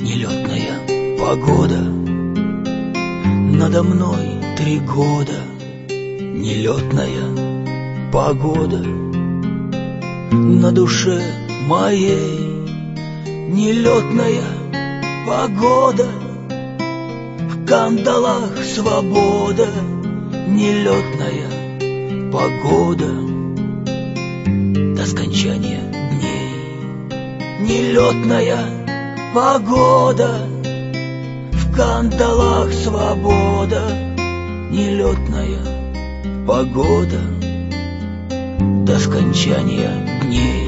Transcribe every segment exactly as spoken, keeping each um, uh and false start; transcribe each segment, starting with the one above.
Нелетная погода, надо мной три года. Нелетная погода, на душе моей. Нелетная погода, в кандалах свобода. Нелетная погода, до скончания дней. Нелетная погода, в кандалах свобода. Нелетная погода, до скончания дней.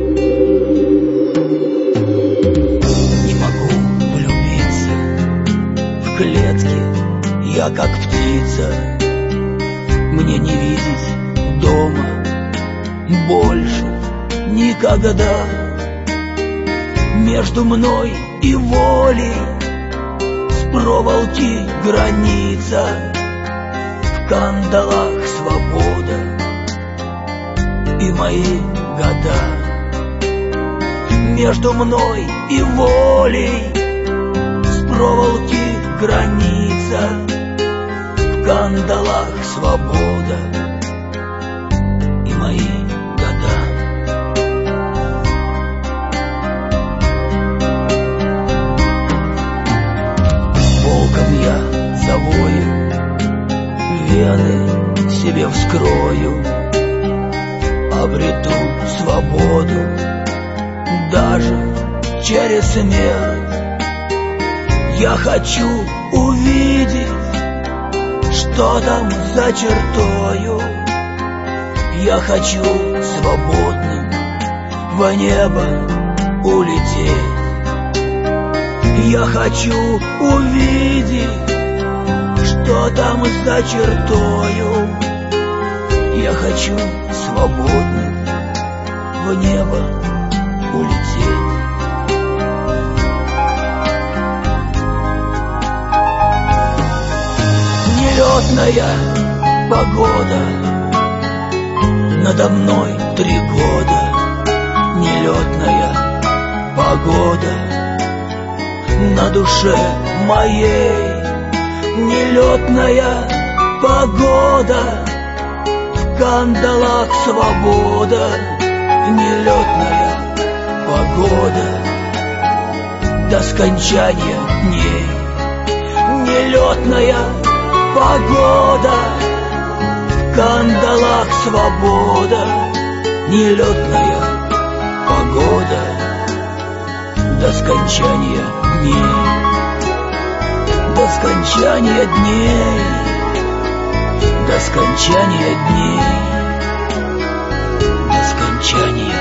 Не могу влюбиться в клетке, я как птица. Мне не видеть дома больше никогда. Между мной и волей с проволоки граница. В кандалах свобода и мои года. Между мной и волей с проволоки граница. В кандалах свобода и мои года. Волком я завою, вены себе вскрою, обрету свободу даже через смерть. Я хочу увидеть, что там за чертою. Я хочу свободным в небо улететь. Я хочу увидеть, что там за чертою. Я хочу свободным в небо улететь. Нелетная погода, надо мной три года. Нелетная погода, на душе моей. Нелетная погода, в кандалах свобода. Нелетная погода, до скончания дней. Нелетная погода, в кандалах свобода. Нелетная погода, до скончания дней. До скончания дней, до скончания дней, до скончания